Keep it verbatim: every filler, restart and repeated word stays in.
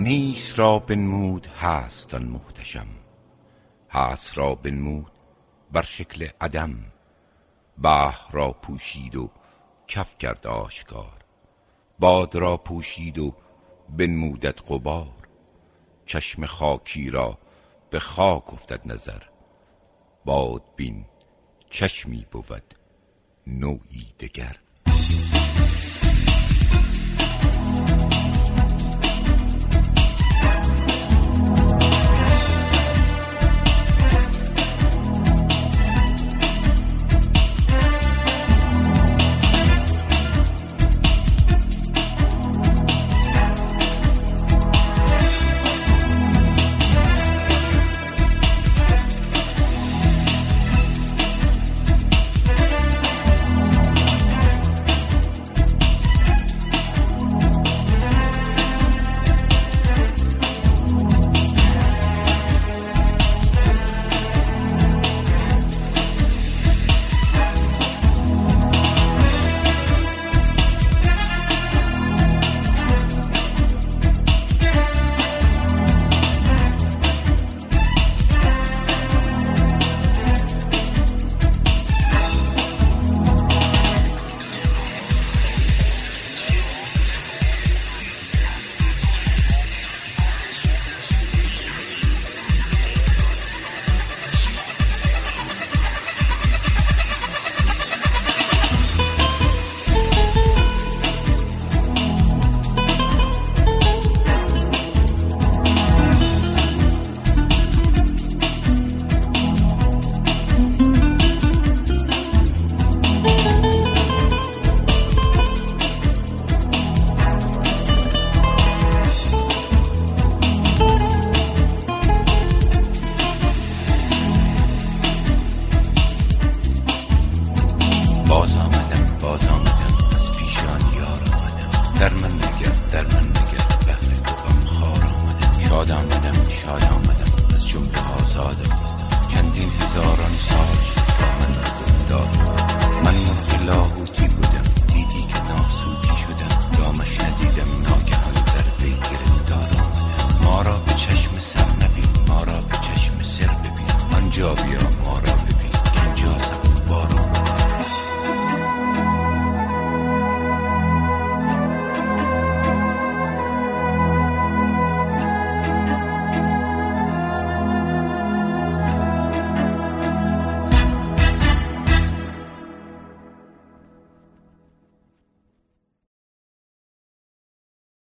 نیست را بنمود هست آن محتشم، هست را بنمود بر شکل عدم. بحر را پوشید و کف کرد آشکار، باد را پوشید و بنمودت غبار. چشم خاکی را به خاک افتد نظر، باد بین چشمی بود نوعی دگر.